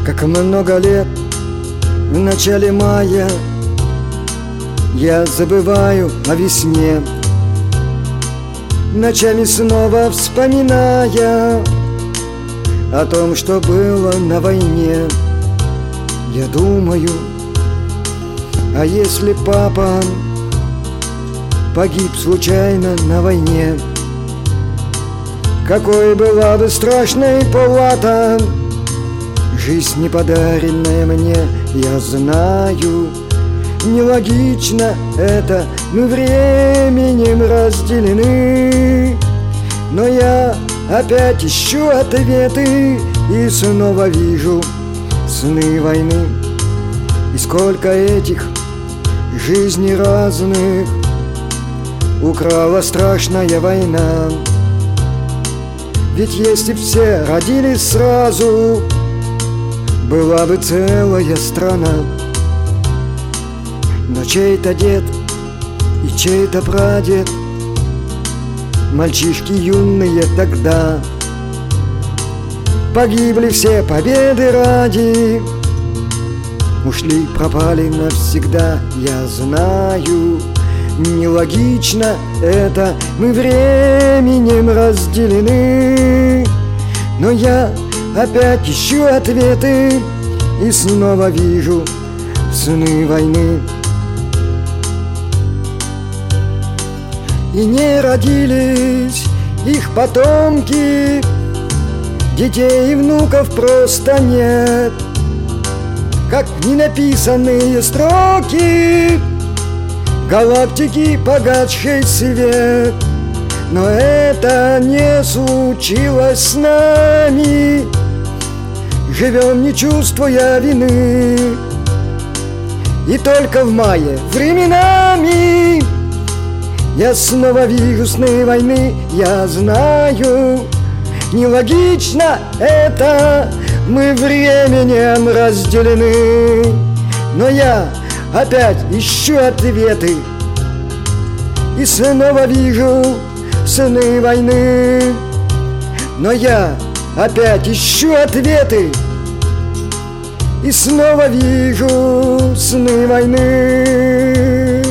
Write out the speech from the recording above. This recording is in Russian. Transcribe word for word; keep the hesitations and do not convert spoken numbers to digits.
Как много лет в начале мая я забываю о весне, ночами снова вспоминая о том, что было на войне. Я думаю, а если папа погиб случайно на войне, какой была бы страшной палата жизнь, не подаренная мне. Я знаю, нелогично это, мы временем разделены, но я опять ищу ответы и снова вижу сны войны. И сколько этих жизней разных украла страшная война. Ведь если б все родились сразу, была бы целая страна. Но чей-то дед и чей-то прадед, мальчишки юные тогда, погибли все победы ради, ушли, пропали навсегда. Я знаю, нелогично это, мы временем разделены, но я опять ищу ответы и снова вижу сны войны. И не родились их потомки, детей и внуков просто нет, как ненаписанные строки галактики погасший свет. Но это не случилось с нами, живем не чувствуя вины. И только в мае временами я снова вижу сны войны. Я знаю, нелогично это, мы временем разделены, но я опять ищу ответы и снова вижу сны войны. Но я опять ищу ответы и снова вижу сны войны.